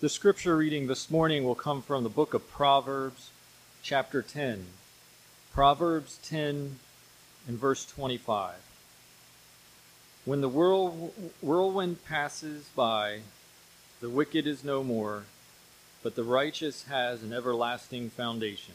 The scripture reading this morning will come from the book of Proverbs, chapter 10. Proverbs 10 and verse 25. When the whirlwind passes by, the wicked is no more, but the righteous has an everlasting foundation.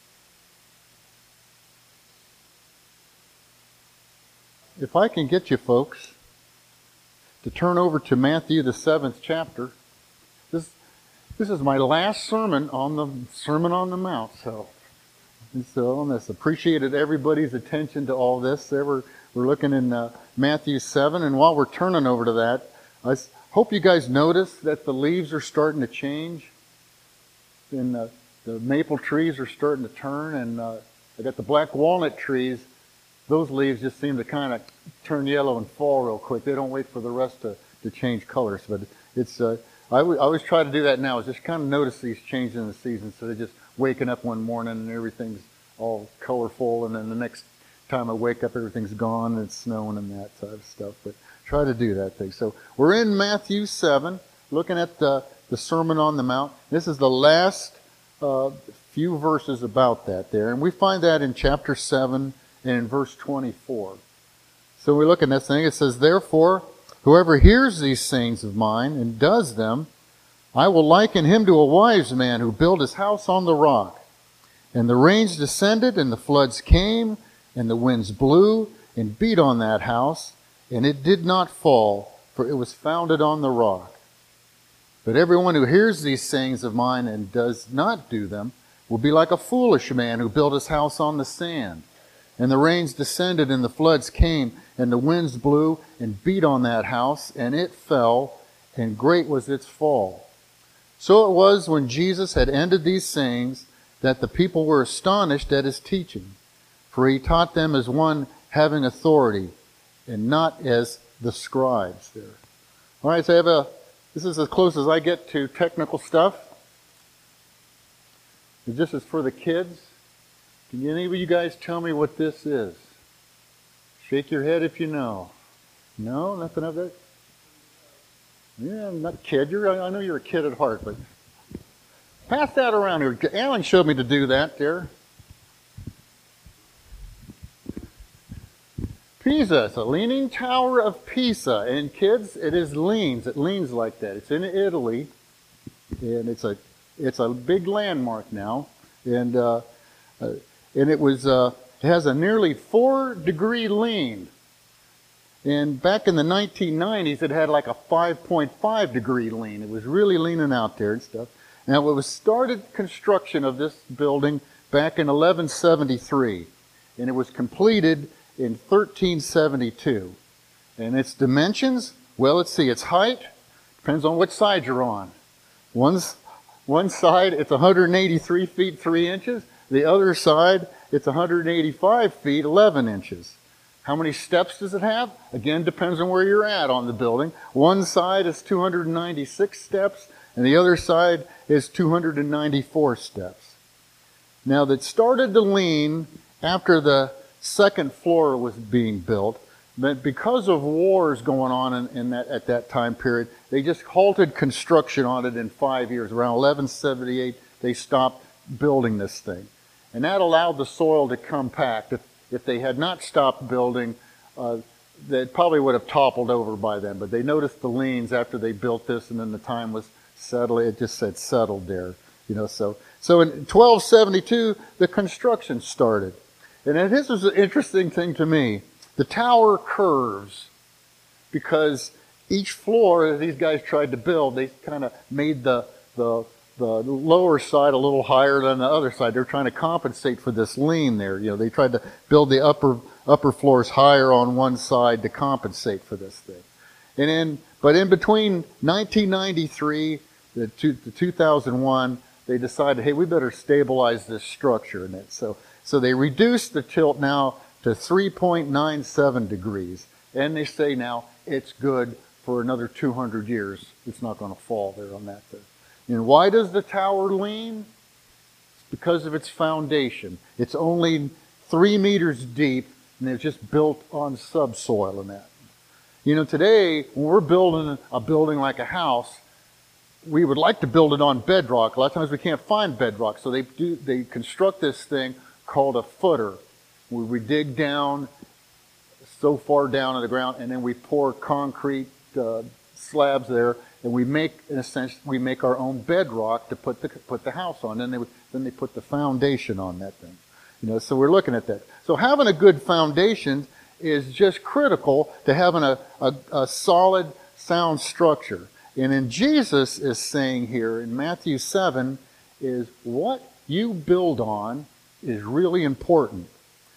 If I can get you folks to turn over to Matthew, the 7th chapter. This is my last sermon on the Sermon on the Mount. So on this, appreciated everybody's attention to all this. We're looking in Matthew 7, and while we're turning over to that, I hope you guys notice that the leaves are starting to change, and the maple trees are starting to turn, and I got the black walnut trees. Those leaves just seem to kind of turn yellow and fall real quick. They don't wait for the rest to change colors. But it's I always try to do that now, is just kind of notice these changes in the season. So they're just waking up one morning and everything's all colorful, and then the next time I wake up, everything's gone and it's snowing and that type of stuff. But try to do that thing. So we're in Matthew 7, looking at the Sermon on the Mount. This is the last few verses about that there. And we find that in chapter 7 and in verse 24. So we look at this thing. It says, "Therefore, whoever hears these sayings of mine and does them, I will liken him to a wise man who built his house on the rock. And the rains descended, and the floods came, and the winds blew and beat on that house, and it did not fall, for it was founded on the rock. But everyone who hears these sayings of mine and does not do them will be like a foolish man who built his house on the sand. And the rains descended, and the floods came, and the winds blew and beat on that house, and it fell, and great was its fall. So it was when Jesus had ended these sayings that the people were astonished at his teaching. For he taught them as one having authority, and not as the scribes there." All right, so this is as close as I get to technical stuff. This is for the kids. Can any of you guys tell me what this is? Shake your head if you know. No? Nothing of that? Yeah, I'm not a kid. I know you're a kid at heart, but pass that around here. Alan showed me to do that there. Pisa. It's a Leaning Tower of Pisa. And kids, it leans. It leans like that. It's in Italy. And it's a big landmark now. And it has a nearly 4-degree lean. And back in the 1990s, it had like a 5.5 degree lean. It was really leaning out there and stuff. Now, it was started construction of this building back in 1173. And it was completed in 1372. And its dimensions, well, let's see, its height depends on which side you're on. One side, it's 183 feet 3 inches. The other side, it's 185 feet 11 inches. How many steps does it have? Again, depends on where you're at on the building. One side is 296 steps, and the other side is 294 steps. Now, that started to lean after the second floor was being built, but because of wars going on at that time period, they just halted construction on it in 5 years. Around 1178, they stopped building this thing. And that allowed the soil to compact. If they had not stopped building, they probably would have toppled over by then. But they noticed the leans after they built this, and then the time was settled. It just said settled there. So in 1272, the construction started. And this was an interesting thing to me. The tower curves because each floor that these guys tried to build, they kind of made the lower side a little higher than the other side. They're trying to compensate for this lean there. They tried to build the upper floors higher on one side to compensate for this thing. But in between 1993 to 2001, they decided, hey, we better stabilize this structure in it. So they reduced the tilt now to 3.97 degrees. And they say now it's good for another 200 years. It's not going to fall there on that thing. And why does the tower lean? It's because of its foundation. It's only 3 meters deep, and it's just built on subsoil and that. Today, when we're building a building like a house, we would like to build it on bedrock. A lot of times we can't find bedrock, so they construct this thing called a footer, where we dig down so far down in the ground, and then we pour concrete slabs there, and we make, in a sense, we make our own bedrock to put the house on. Then they put the foundation on that thing. So we're looking at that. So having a good foundation is just critical to having a solid, sound structure. And then Jesus is saying here in Matthew 7 is what you build on is really important.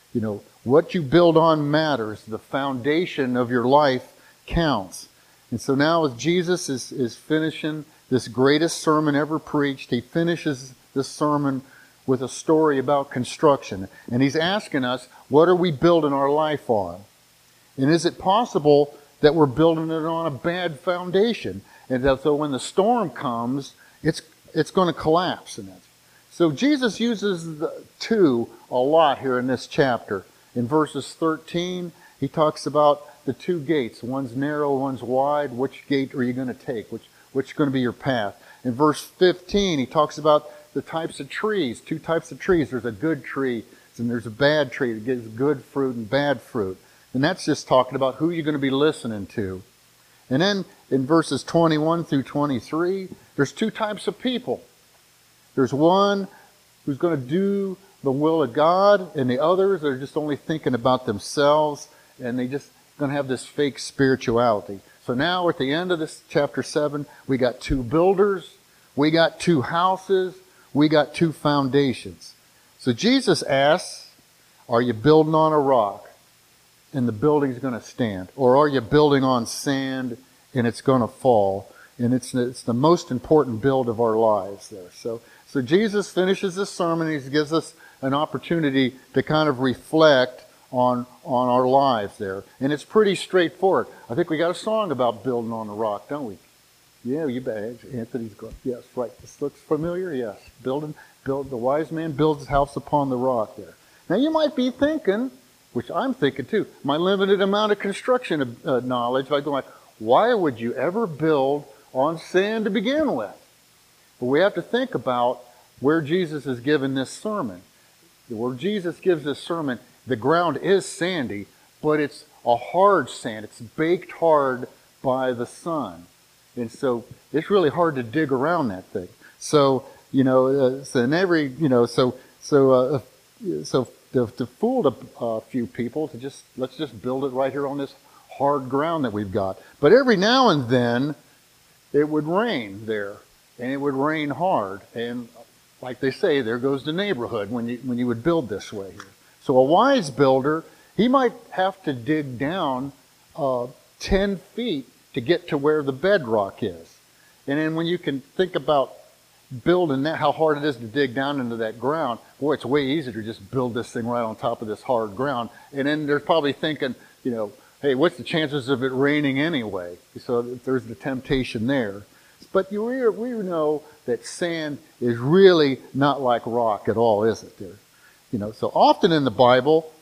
What you build on matters. The foundation of your life counts. And so now as Jesus is finishing this greatest sermon ever preached, he finishes this sermon with a story about construction. And he's asking us, what are we building our life on? And is it possible that we're building it on a bad foundation? And so when the storm comes, it's going to collapse in it. So Jesus uses the two a lot here in this chapter. In verses 13, he talks about the two gates. One's narrow, one's wide. Which gate are you going to take? Which is going to be your path? In verse 15, he talks about the types of trees. Two types of trees. There's a good tree and there's a bad tree that gives good fruit and bad fruit. And that's just talking about who you're going to be listening to. And then in verses 21 through 23, there's two types of people. There's one who's going to do the will of God, and the others are just only thinking about themselves, and they just going to have this fake spirituality. So now at the end of this chapter 7, we got two builders, we got two houses, we got two foundations. So Jesus asks, are you building on a rock and the building's going to stand? Or are you building on sand and it's going to fall? And it's the most important build of our lives there. So Jesus finishes this sermon and he gives us an opportunity to kind of reflect on our lives there. And it's pretty straightforward. I think we got a song about building on a rock, don't we? Yeah, you bet. Anthony's going, yes, right. This looks familiar, yes. The wise man builds his house upon the rock there. Now you might be thinking, which I'm thinking too, my limited amount of construction knowledge, I go like, why would you ever build on sand to begin with? But we have to think about where Jesus is giving this sermon. Where Jesus gives this sermon, the ground is sandy, but it's a hard sand. It's baked hard by the sun. And so it's really hard to dig around that thing. So, to fool a few people, let's just build it right here on this hard ground that we've got. But every now and then, it would rain there, and it would rain hard. And like they say, there goes the neighborhood when you would build this way here. So a wise builder, he might have to dig down 10 feet to get to where the bedrock is. And then when you can think about building that, how hard it is to dig down into that ground, boy, it's way easier to just build this thing right on top of this hard ground. And then they're probably thinking, hey, what's the chances of it raining anyway? So there's the temptation there. But we know that sand is really not like rock at all, is it there? So often in the Bible,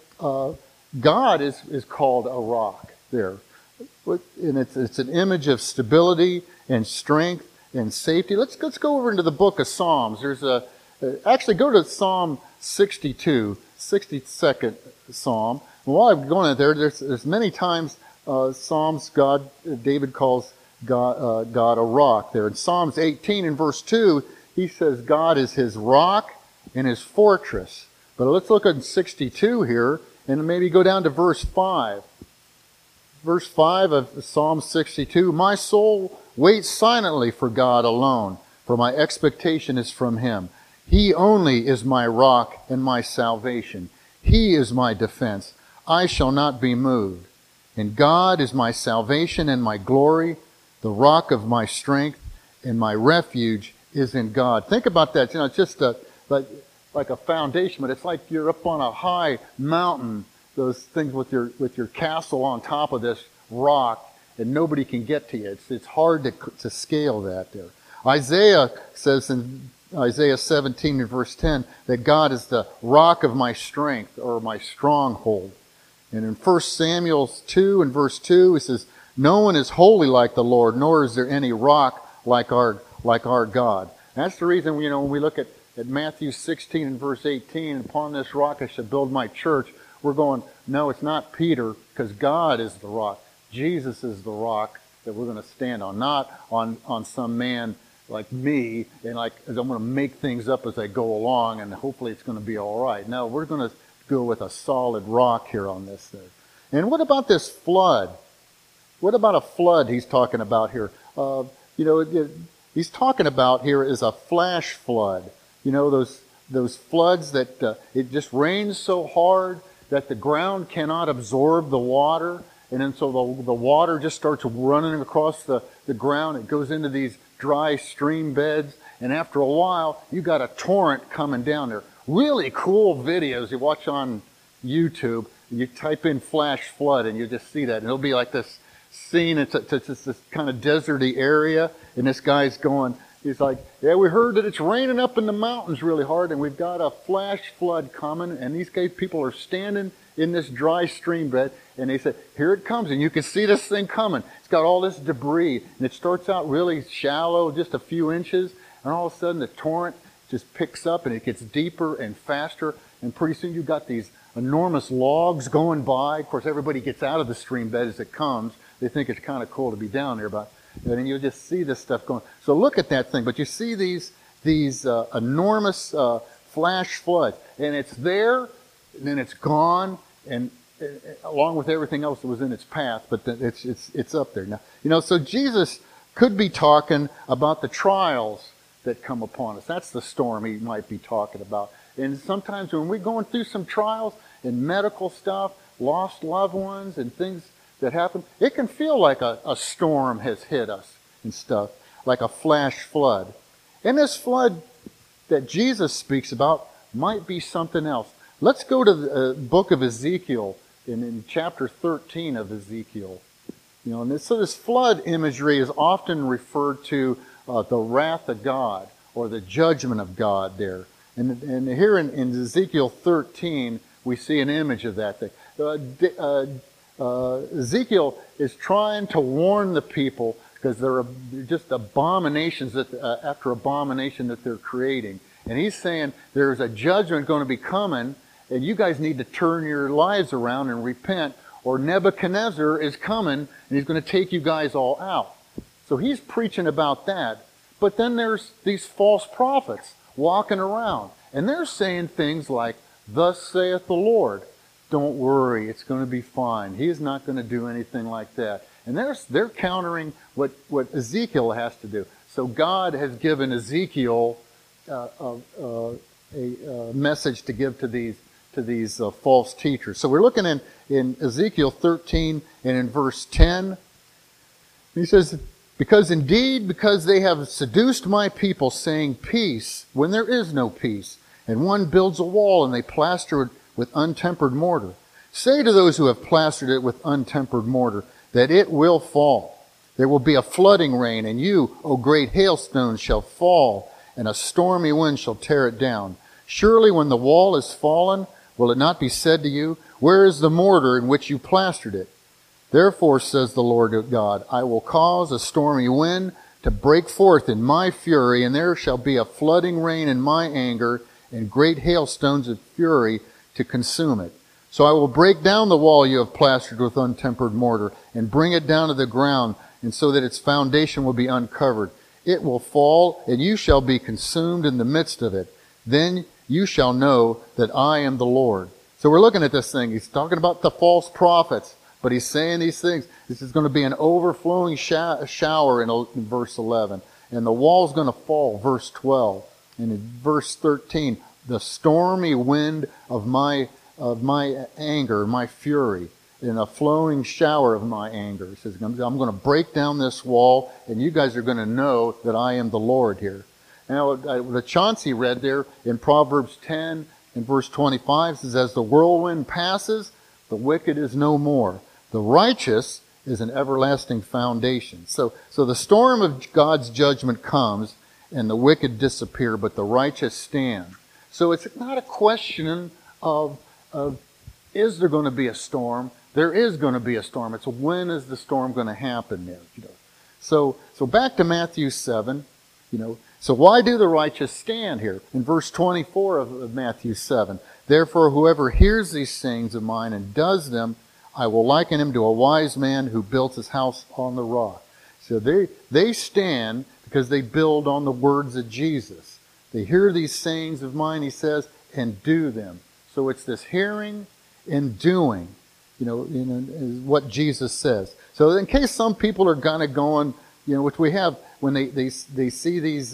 God is called a rock there. And it's an image of stability and strength and safety. Let's go over into the book of Psalms. Actually go to Psalm 62, 62nd Psalm. And while I'm going there, there's many times Psalms David calls God a rock there. In Psalms 18 and verse 2, he says God is his rock and his fortress. But let's look at 62 here and maybe go down to verse 5. Verse 5 of Psalm 62, my soul waits silently for God alone, for my expectation is from him. He only is my rock and my salvation. He is my defense. I shall not be moved. And God is my salvation and my glory, the rock of my strength, and my refuge is in God. Think about that. It's just like a foundation, but it's like you're up on a high mountain, those things with your castle on top of this rock, and nobody can get to you. It's hard to scale that there. Isaiah says in Isaiah 17 and verse 10 that God is the rock of my strength, or my stronghold. And in 1 Samuel 2 and verse 2, it says, no one is holy like the Lord, nor is there any rock like our like our God. That's the reason, when we look at Matthew 16 and verse 18, upon this rock I shall build my church, we're going, no, it's not Peter, because God is the rock. Jesus is the rock that we're going to stand on, not on some man like me, and like I'm going to make things up as I go along, and hopefully it's going to be all right. No, we're going to go with a solid rock here on this thing. And what about this flood? What about a flood he's talking about here? He's talking about here is a flash flood. Those floods that it just rains so hard that the ground cannot absorb the water, and then so the water just starts running across the ground. It goes into these dry stream beds, and after a while, you got a torrent coming down there. Really cool videos you watch on YouTube. You type in flash flood, and you just see that, and it'll be like this scene. It's just this kind of deserty area, and this guy's going, he's like, yeah, we heard that it's raining up in the mountains really hard, and we've got a flash flood coming, and these people are standing in this dry stream bed, and they said, here it comes, and you can see this thing coming. It's got all this debris, and it starts out really shallow, just a few inches, and all of a sudden the torrent just picks up, and it gets deeper and faster, and pretty soon you've got these enormous logs going by. Of course, everybody gets out of the stream bed as it comes. They think it's kind of cool to be down there, but and you'll just see this stuff going. So look at that thing. But you see these enormous flash floods, and it's there, and then it's gone, and along with everything else that was in its path. But it's up there now. So Jesus could be talking about the trials that come upon us. That's the storm he might be talking about. And sometimes when we're going through some trials and medical stuff, lost loved ones and things that happen, it can feel like a storm has hit us and stuff, like a flash flood. And this flood that Jesus speaks about might be something else. Let's go to the book of Ezekiel, in chapter 13 of Ezekiel. And so this flood imagery is often referred to the wrath of God or the judgment of God there. And here in Ezekiel 13, we see an image of that thing. Ezekiel is trying to warn the people because they're just abominations after abomination that they're creating. And he's saying there's a judgment going to be coming, and you guys need to turn your lives around and repent, or Nebuchadnezzar is coming, and he's going to take you guys all out. So he's preaching about that. But then there's these false prophets walking around, and they're saying things like, "Thus saith the Lord." Don't worry, it's going to be fine. He's not going to do anything like that. And they're countering what Ezekiel has to do. So God has given Ezekiel a message to give to these false teachers. So we're looking in Ezekiel 13 and in verse 10. He says, because they have seduced my people, saying peace, when there is no peace. And one builds a wall, and they plaster it with untempered mortar. Say to those who have plastered it with untempered mortar, that it will fall. There will be a flooding rain, and you, O great hailstones, shall fall, and a stormy wind shall tear it down. Surely when the wall is fallen, will it not be said to you, where is the mortar in which you plastered it? Therefore, says the Lord God, I will cause a stormy wind to break forth in my fury, and there shall be a flooding rain in my anger, and great hailstones of fury to consume it. So I will break down the wall you have plastered with untempered mortar, and bring it down to the ground, and so that its foundation will be uncovered. It will fall, and you shall be consumed in the midst of it. Then you shall know that I am the Lord. So we're looking at this thing. He's talking about the false prophets, but he's saying these things. This is going to be an overflowing shower in verse 11. And the wall's going to fall, verse 12. And in verse 13, the stormy wind of my anger, my fury, in a flowing shower of my anger. He says, I'm going to break down this wall, and you guys are going to know that I am the Lord here. Now, what Chauncey read there in Proverbs 10 and verse 25 says, as the whirlwind passes, the wicked is no more. The righteous is an everlasting foundation. So the storm of God's judgment comes, and the wicked disappear, but the righteous stand. So it's not a question of is there going to be a storm? There is going to be a storm. It's when is the storm going to happen there? So back to Matthew 7. So why do the righteous stand here? In verse 24 of Matthew 7, therefore whoever hears these sayings of mine and does them, I will liken him to a wise man who built his house on the rock. So they stand because they build on the words of Jesus. They hear these sayings of mine, he says, and do them. So it's this hearing and doing, is what Jesus says. So in case some people are kind of going, which we have, when they see these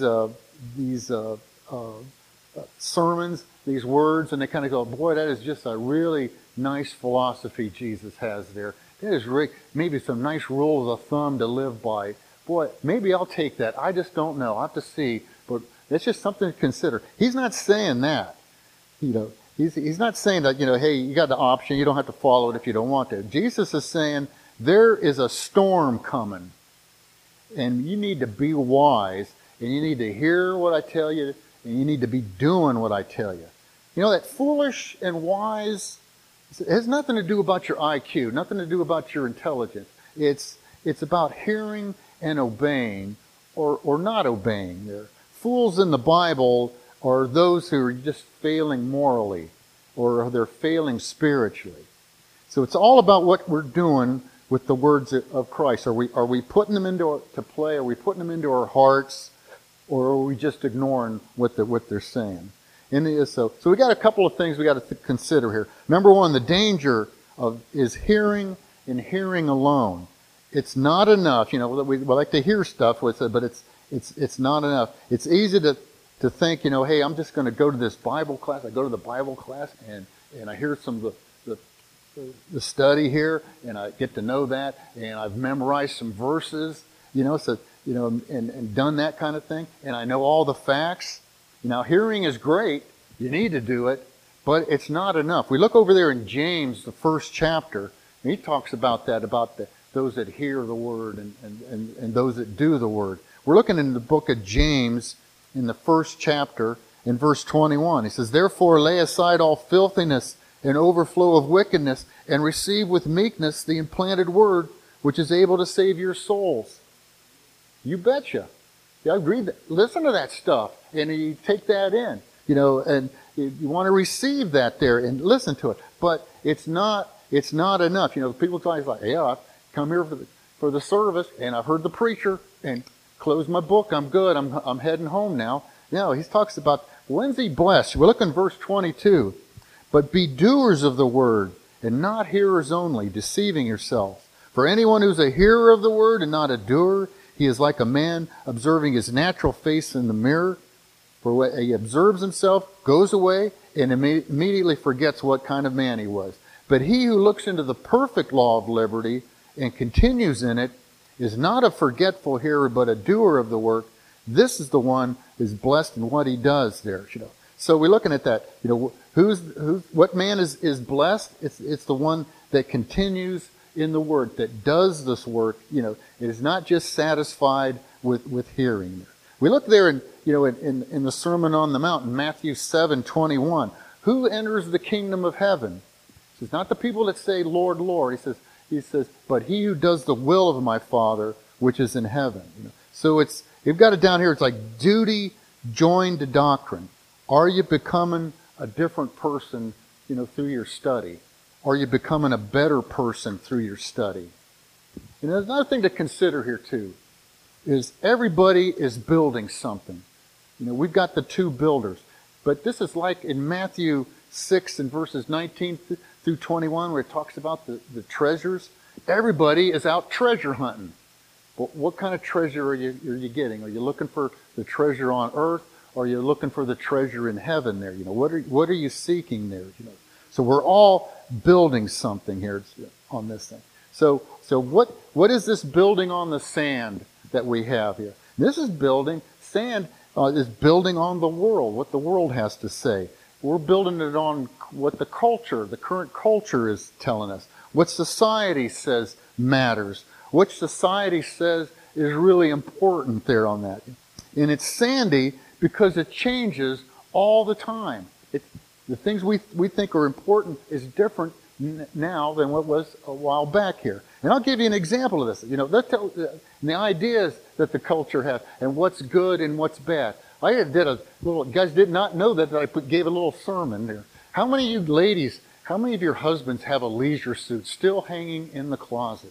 sermons, these words, and they kind of go, boy, that is just a really nice philosophy Jesus has there. That is maybe some nice rules of thumb to live by. Boy, maybe I'll take that. I just don't know. I'll have to see. But it's just something to consider. He's not saying that. He's not saying that, hey, you got the option. You don't have to follow it if you don't want to. Jesus is saying there is a storm coming. And you need to be wise, and you need to hear what I tell you, and you need to be doing what I tell you. That foolish and wise, it has nothing to do about your IQ, nothing to do about your intelligence. It's about hearing and obeying, or not obeying. Fools in the Bible are those who are just failing morally, or they're failing spiritually. So it's all about what we're doing with the words of Christ. Are we putting them into play? Are we putting them into our hearts? Or are we just ignoring what they're saying? So we got a couple of things we got to consider here. Number one, the danger is hearing and hearing alone. It's not enough. We like to hear stuff with it, but it's not enough. It's easy to think, hey, I'm just going to go to this Bible class. I go to the Bible class and I hear some of the study here, and I get to know that, and I've memorized some verses, and done that kind of thing, and I know all the facts. Hearing is great. You need to do it, but it's not enough. We look over there in James, the first chapter, and he talks about that, about those that hear the word and those that do the word. We're looking in the book of James in the first chapter in verse 21. He says, therefore lay aside all filthiness and overflow of wickedness, and receive with meekness the implanted word, which is able to save your souls. You betcha. Read that, listen to that stuff, and you take that in, and you want to receive that there and listen to it. But it's not enough. People talk like, yeah, I've come here for the service, and I've heard the preacher, and close my book. I'm good. I'm heading home now. He talks about when's he blessed. We look in verse 22. But be doers of the word, and not hearers only, deceiving yourselves. For anyone who's a hearer of the word and not a doer, he is like a man observing his natural face in the mirror. For when he observes himself, goes away, and immediately forgets what kind of man he was. But he who looks into the perfect law of liberty and continues in it is not a forgetful hearer, but a doer of the work. This is the one who is blessed in what he does there. So we're looking at that. What man is blessed? It's the one that continues in the word, that does this work. It is not just satisfied with hearing. We look there in the Sermon on the Mount in Matthew 7:21. Who enters the kingdom of heaven? He says, not the people that say, Lord, Lord. He says, but he who does the will of my Father which is in heaven. So you've got it down here. It's like duty joined to doctrine. Are you becoming a different person, through your study? Are you becoming a better person through your study? There's another thing to consider here too, is everybody is building something. We've got the two builders, but this is like in Matthew 6 and verses 19 through 21, where it talks about the treasures. Everybody is out treasure hunting. But what kind of treasure are you getting? Are you looking for the treasure on earth? Or are you looking for the treasure in heaven there? What are you seeking there? So we're all building something here on this thing. So what is this building on the sand that we have here? This is sand is building on the world, what the world has to say. We're building it on what the current culture is telling us. What society says matters. What society says is really important there on that. And it's sandy because it changes all the time. The things we think are important is different now than what was a while back here. And I'll give you an example of this. The ideas that the culture has and what's good and what's bad. I did a little, you guys did not know that I gave a little sermon there. How many of you ladies, how many of your husbands have a leisure suit still hanging in the closet?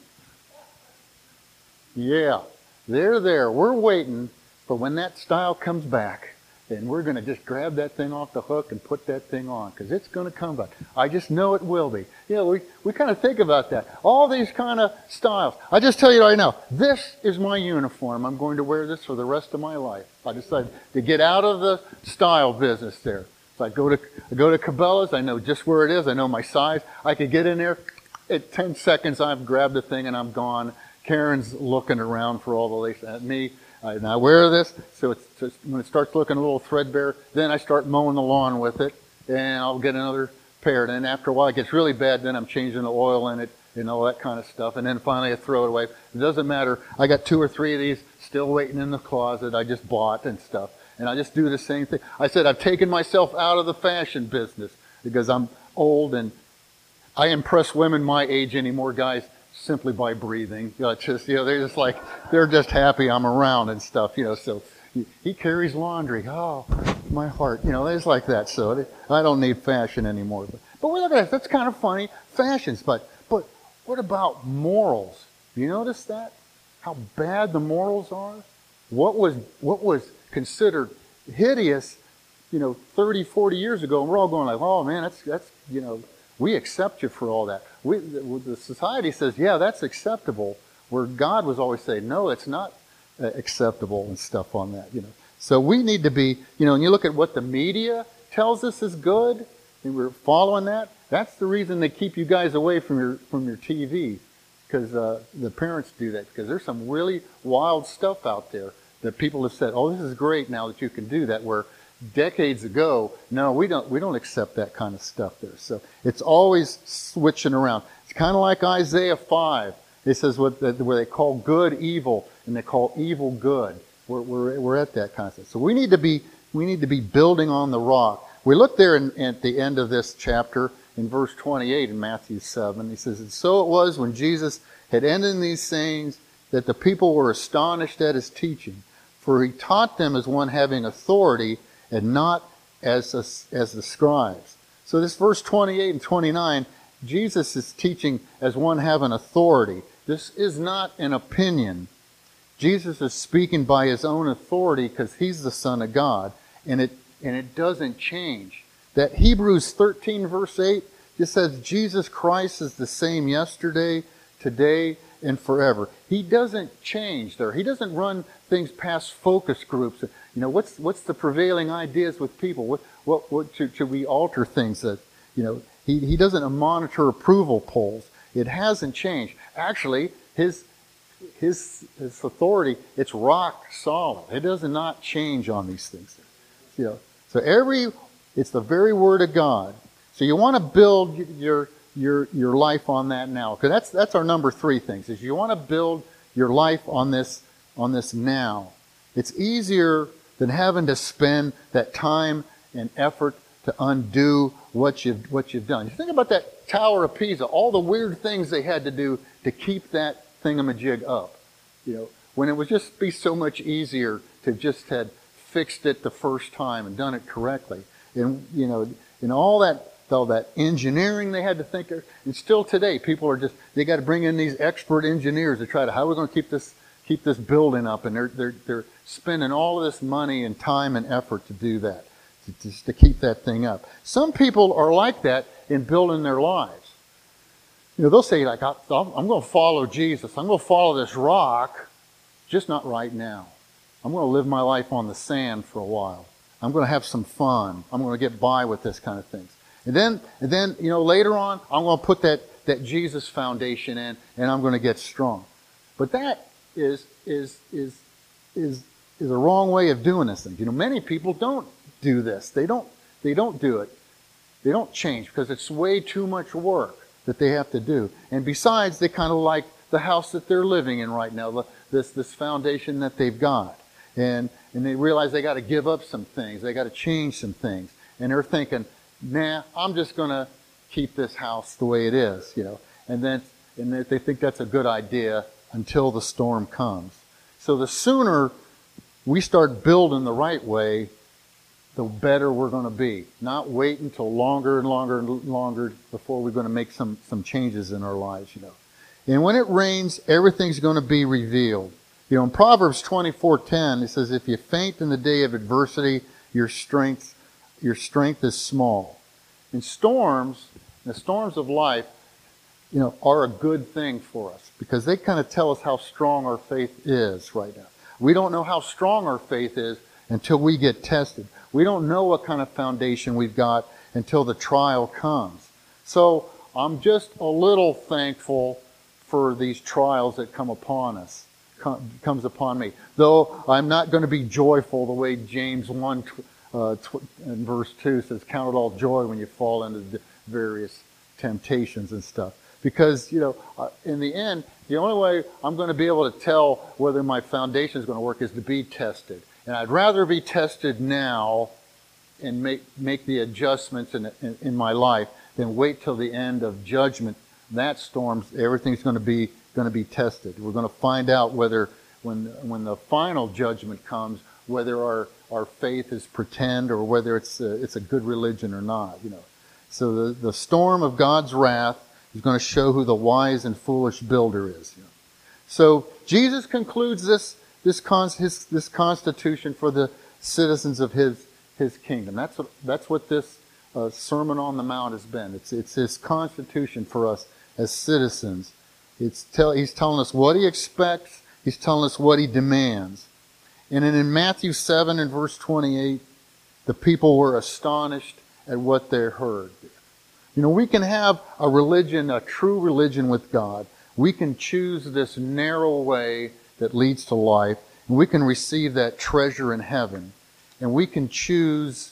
Yeah, they're there. We're waiting for when that style comes back. And we're going to just grab that thing off the hook and put that thing on, because it's going to come back. I just know it will be. We kind of think about that. All these kind of styles. I just tell you right now, this is my uniform. I'm going to wear this for the rest of my life. I decided to get out of the style business there. So I go to Cabela's. I know just where it is. I know my size. I could get in there. In 10 seconds, I've grabbed the thing and I'm gone. Karen's looking around for all the lace at me. And I wear this, so it's just, when it starts looking a little threadbare, then I start mowing the lawn with it, and I'll get another pair. And then after a while it gets really bad, then I'm changing the oil in it and all that kind of stuff. And then finally I throw it away. It doesn't matter. I got 2 or 3 of these still waiting in the closet I just bought and stuff. And I just do the same thing. I said I've taken myself out of the fashion business because I'm old and I impress women my age anymore, guys, simply by breathing. They're just like, they're just happy I'm around and stuff, so he carries laundry. Oh, my heart, it's like that. So I don't need fashion anymore. But look at that. That's kind of funny. Fashions. But what about morals? You notice that? How bad the morals are? What was considered hideous, 30, 40 years ago, and we're all going like, oh man, that's we accept you for all that. The society says, yeah, that's acceptable, where God was always saying, no, it's not acceptable and stuff on that. So we need to be, and you look at what the media tells us is good, and we're following that. That's the reason they keep you guys away from your TV, because the parents do that, because there's some really wild stuff out there that people have said, oh, this is great now that you can do that, where decades ago, no, we don't accept that kind of stuff there. So it's always switching around. It's kind of like Isaiah 5. It says where they call good evil and they call evil good. We're at that kind of stuff. So we need to be building on the rock. We look there at the end of this chapter in verse 28 in Matthew 7. He says, and so it was when Jesus had ended these sayings that the people were astonished at his teaching, for he taught them as one having authority and not as the scribes. So this verse 28 and 29, Jesus is teaching as one having authority. This is not an opinion. Jesus is speaking by his own authority because he's the Son of God, and it doesn't change. That Hebrews 13 verse 8 just says Jesus Christ is the same yesterday, today, and forever. He doesn't change there. He doesn't run things past focus groups. What's the prevailing ideas with people? What should we alter things that, he doesn't monitor approval polls. It hasn't changed. Actually, his authority, it's rock solid. It does not change on these things. So it's the very Word of God. So you want to build your life on that now, because that's our number 3 things. Is you want to build your life on this now. It's easier than having to spend that time and effort to undo what you've done. You think about that Tower of Pisa, all the weird things they had to do to keep that thingamajig up. When it would just be so much easier to just had fixed it the first time and done it correctly. And all that engineering they had to think of. And still today, people are they got to bring in these expert engineers to try to, how are we going to keep this building up? And they're spending all of this money and time and effort to do that, to keep that thing up. Some people are like that in building their lives. They'll say, like, I'm going to follow Jesus. I'm going to follow this rock, just not right now. I'm going to live my life on the sand for a while. I'm going to have some fun. I'm going to get by with this kind of things. And then later on, I'm going to put that Jesus foundation in, and I'm going to get strong. But that is a wrong way of doing this thing. Many people don't do this. They don't do it. They don't change because it's way too much work that they have to do. And besides, they kind of like the house that they're living in right now, this foundation that they've got. And they realize they got to give up some things. They got to change some things. And they're thinking, nah, I'm just going to keep this house the way it is, and they think that's a good idea until the storm comes. So the sooner we start building the right way, the better we're going to be. Not wait until longer and longer and longer before we're going to make some changes in our lives, And when it rains, everything's going to be revealed. In Proverbs 24:10, it says, if you faint in the day of adversity, your strength is small. And the storms of life, are a good thing for us because they kind of tell us how strong our faith is right now. We don't know how strong our faith is until we get tested. We don't know what kind of foundation we've got until the trial comes. So I'm just a little thankful for these trials that come upon us, comes upon me. Though I'm not going to be joyful the way James 1 and verse 2 says, count it all joy when you fall into various temptations and stuff. Because, in the end, the only way I'm going to be able to tell whether my foundation is going to work is to be tested. And I'd rather be tested now and make the adjustments in my life than wait till the end of judgment. That storm, everything's going to be tested. We're going to find out whether, when the final judgment comes, whether our faith is pretend or whether it's a good religion or not. So the storm of God's wrath is going to show who the wise and foolish builder is. So Jesus concludes this constitution for the citizens of his kingdom. That's what this Sermon on the Mount has been. It's his constitution for us as citizens. He's telling us what he expects. He's telling us what he demands. And then in Matthew 7 and verse 28, the people were astonished at what they heard. We can have a religion, a true religion with God. We can choose this narrow way that leads to life, and we can receive that treasure in heaven. And we can choose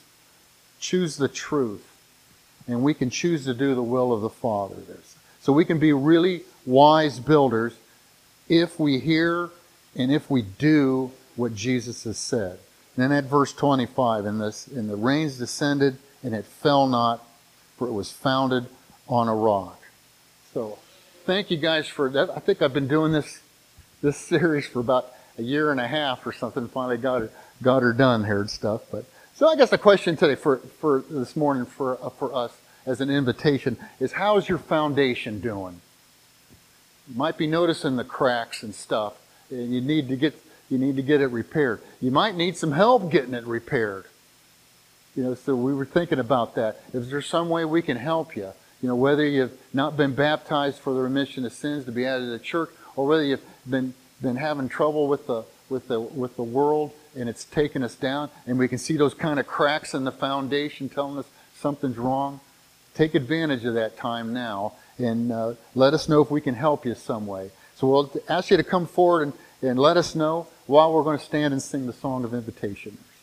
the truth, and we can choose to do the will of the Father. So we can be really wise builders if we hear and if we do what Jesus has said. And then at verse 25, and the rains descended, and it fell not, for it was founded on a rock. So, thank you guys for that. I think I've been doing this series for about a year and a half or something. Finally got her done here and stuff. But so I guess the question today for this morning for us as an invitation is, how's your foundation doing? You might be noticing the cracks and stuff, and you need to get it repaired. You might need some help getting it repaired. So we were thinking about that. Is there some way we can help you? Whether you've not been baptized for the remission of sins to be added to the church, or whether you've been having trouble with the world and it's taken us down, and we can see those kind of cracks in the foundation telling us something's wrong. Take advantage of that time now, and let us know if we can help you some way. So we'll ask you to come forward and let us know while we're going to stand and sing the song of invitation.